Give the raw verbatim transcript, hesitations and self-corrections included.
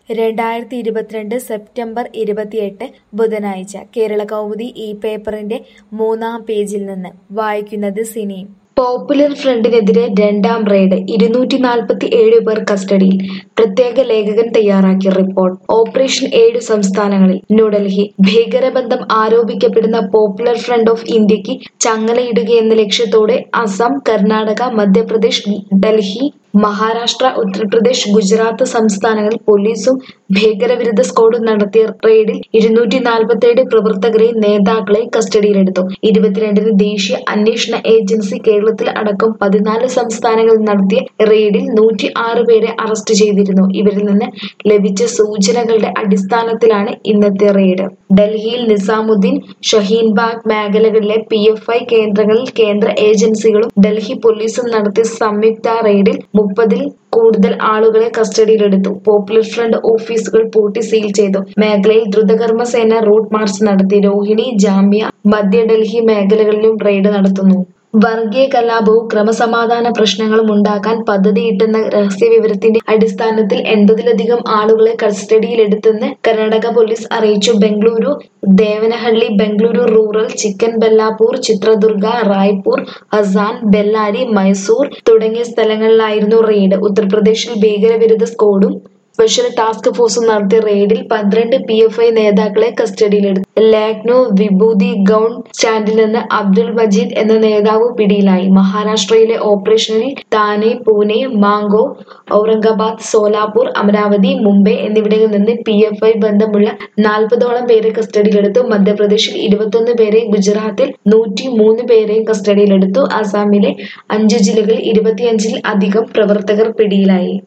രണ്ടായിരത്തി ഇരുപത്തിരണ്ട് സെപ്റ്റംബർ ഇരുപത്തിയെട്ട് ബുധനാഴ്ച കേരളകൗമുദി ഈ പേപ്പറിന്റെ മൂന്നാം പേജിൽ നിന്ന് വായിക്കുന്നത് സിനി. പോപ്പുലർ ഫ്രണ്ടിനെതിരെ രണ്ടാം റെയ്ഡ്, ഇരുന്നൂറ്റി നാൽപ്പത്തി ഏഴ് പേർ കസ്റ്റഡിയിൽ. പ്രത്യേക ലേഖകൻ തയ്യാറാക്കിയ റിപ്പോർട്ട്. ഓപ്പറേഷൻ ഏഴു സംസ്ഥാനങ്ങളിൽ. ന്യൂഡൽഹി. ഭീകരബന്ധം ആരോപിക്കപ്പെടുന്ന പോപ്പുലർ ഫ്രണ്ട് ഓഫ് ഇന്ത്യക്ക് ചങ്ങലയിടുകയെന്ന ലക്ഷ്യത്തോടെ അസം, കർണാടക, മധ്യപ്രദേശ്, ഡൽഹി, മഹാരാഷ്ട്ര, ഉത്തർപ്രദേശ്, ഗുജറാത്ത് സംസ്ഥാനങ്ങളിൽ പോലീസും ഭീകരവിരുദ്ധ സ്ക്വാഡും നടത്തിയ റെയ്ഡിൽ ഇരുന്നൂറ്റി നാൽപ്പത്തിയേഴ് പ്രവർത്തകരെയും നേതാക്കളെയും കസ്റ്റഡിയിലെടുത്തു. ഇരുപത്തിരണ്ടിന് ദേശീയ അന്വേഷണ ഏജൻസി കേരളത്തിൽ അടക്കം പതിനാല് സംസ്ഥാനങ്ങളിൽ നടത്തിയ റെയ്ഡിൽ നൂറ്റി ആറ് പേരെ അറസ്റ്റ് ചെയ്തിരുന്നു. ഇവരിൽ നിന്ന് ലഭിച്ച സൂചനകളുടെ അടിസ്ഥാനത്തിലാണ് ഇന്നത്തെ റെയ്ഡ്. ഡൽഹിയിൽ നിസാമുദ്ദീൻ, ഷഹീൻബാഗ് മേഖലകളിലെ പി എഫ് ഐ കേന്ദ്രങ്ങളിൽ കേന്ദ്ര ഏജൻസികളും ഡൽഹി പോലീസും നടത്തിയ സംയുക്ത റെയ്ഡിൽ മുപ്പതിൽ കൂടുതൽ ആളുകളെ കസ്റ്റഡിയിലെടുത്തു. പോപ്പുലർ ഫ്രണ്ട് ഓഫീസുകൾ പൂട്ടി സീൽ ചെയ്തു. മേഖലയിൽ ദ്രുതകർമ്മ സേന റൂട്ട് മാർച്ച് നടത്തി. രോഹിണി, ജാമ്യ, മധ്യ ഡൽഹി മേഖലകളിലും റെയ്ഡ് നടത്തുന്നു. വർഗീയ കലാപവും ക്രമസമാധാന പ്രശ്നങ്ങളും ഉണ്ടാക്കാൻ പദ്ധതിയിട്ടെന്ന രഹസ്യവിവരത്തിന്റെ അടിസ്ഥാനത്തിൽ എൺപതിലധികം ആളുകളെ കസ്റ്റഡിയിലെടുത്തെന്ന് കർണാടക പോലീസ് അറിയിച്ചു. ബംഗളൂരു, ദേവനഹള്ളി, ബംഗളൂരു റൂറൽ, ചിക്കൻബല്ലാപൂർ, ചിത്രദുർഗ, റായ്പൂർ, ഹസാൻ, ബെല്ലാരി, മൈസൂർ തുടങ്ങിയ സ്ഥലങ്ങളിലായിരുന്നു റെയ്ഡ്. ഉത്തർപ്രദേശിൽ ഭീകരവിരുദ്ധ സ്ക്വാഡും സ്പെഷ്യൽ ടാസ്ക് ഫോഴ്സും നടത്തിയ റെയ്ഡിൽ പന്ത്രണ്ട് പി എഫ് ഐ നേതാക്കളെ കസ്റ്റഡിയിലെടുത്തു. ലക്നോ വിഭൂതി ഗൗണ്ട് സ്റ്റാൻഡിൽ നിന്ന് അബ്ദുൾ മജീദ് എന്ന നേതാവ് പിടിയിലായി. മഹാരാഷ്ട്രയിലെ ഓപ്പറേഷനിൽ താനെ, പൂനെ, മാംഗോ, ഔറംഗാബാദ്, സോലാപൂർ, അമരാവതി, മുംബൈ എന്നിവിടങ്ങളിൽ നിന്ന് പി എഫ് ഐ ബന്ധമുള്ള നാൽപ്പതോളം പേരെ കസ്റ്റഡിയിലെടുത്തു. മധ്യപ്രദേശിൽ ഇരുപത്തൊന്ന് പേരെയും ഗുജറാത്തിൽ നൂറ്റി മൂന്ന് പേരെയും കസ്റ്റഡിയിലെടുത്തു. അസാമിലെ അഞ്ച് ജില്ലകളിൽ ഇരുപത്തിയഞ്ചിൽ അധികം പ്രവർത്തകർ പിടിയിലായി.